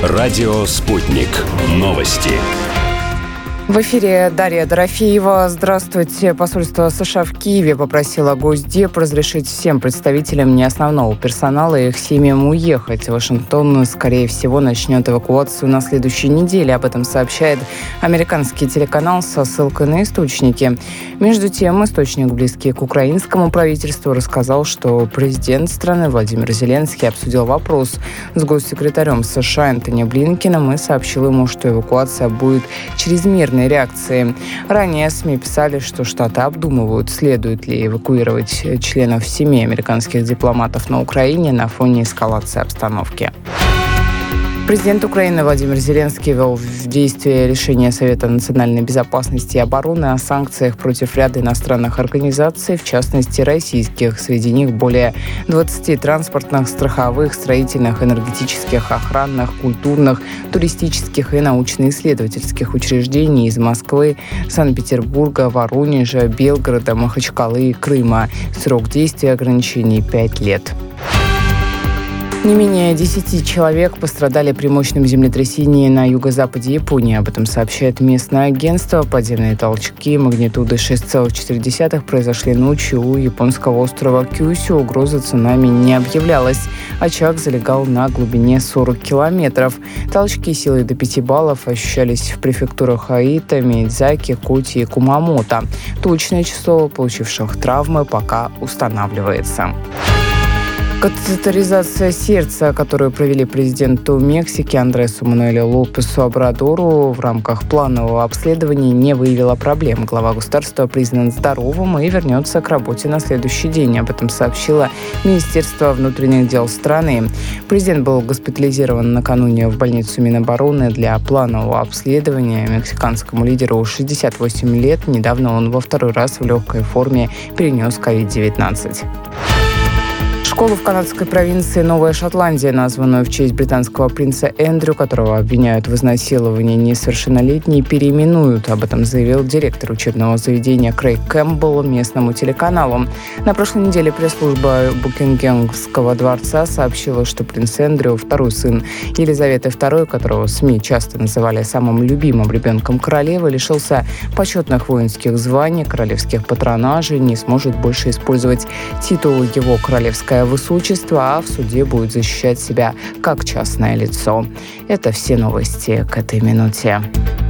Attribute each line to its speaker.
Speaker 1: Радио «Спутник». Новости.
Speaker 2: В эфире Дарья Дорофеева. Здравствуйте. Посольство США в Киеве попросило Госдеп разрешить всем представителям неосновного персонала и их семьям уехать. Вашингтон, скорее всего, начнет эвакуацию на следующей неделе. Об этом сообщает американский телеканал со ссылкой на источники. Между тем, источник, близкий к украинскому правительству, рассказал, что президент страны Владимир Зеленский обсудил вопрос с госсекретарем США Энтони Блинкеном и сообщил ему, что эвакуация будет чрезмерной реакции. Ранее СМИ писали, что Штаты обдумывают, следует ли эвакуировать членов семей американских дипломатов на Украине на фоне эскалации обстановки. Президент Украины Владимир Зеленский ввел в действие решение Совета национальной безопасности и обороны о санкциях против ряда иностранных организаций, в частности российских. Среди них более 20 транспортных, страховых, строительных, энергетических, охранных, культурных, туристических и научно-исследовательских учреждений из Москвы, Санкт-Петербурга, Воронежа, Белгорода, Махачкалы и Крыма. Срок действия ограничений 5 лет. Не менее 10 человек пострадали при мощном землетрясении на юго-западе Японии. Об этом сообщает местное агентство. Подземные толчки магнитудой 6,4 произошли ночью у японского острова Кюсю. Угроза цунами не объявлялась. Очаг залегал на глубине 40 километров. Толчки силой до 5 баллов ощущались в префектурах Аита, Миядзаки, Коти и Кумамото. Точное число получивших травмы пока устанавливается. Катетеризация сердца, которую провели президенту Мексики Андресу Мануэлю Лопесу Обрадору в рамках планового обследования, не выявила проблем. Глава государства признан здоровым и вернется к работе на следующий день. Об этом сообщило Министерство внутренних дел страны. Президент был госпитализирован накануне в больницу Минобороны для планового обследования. Мексиканскому лидеру 68 лет. Недавно он во второй раз в легкой форме перенес COVID-19. Школу в канадской провинции Новая Шотландия, названную в честь британского принца Эндрю, которого обвиняют в изнасиловании несовершеннолетней, переименуют. Об этом заявил директор учебного заведения Крейг Кэмпбелл местному телеканалу. На прошлой неделе пресс-служба Букингемского дворца сообщила, что принц Эндрю, второй сын Елизаветы II, которого СМИ часто называли самым любимым ребенком королевы, лишился почетных воинских званий, королевских патронажей, не сможет больше использовать титул его королевское высочество, а в суде будет защищать себя как частное лицо. Это все новости к этой минуте.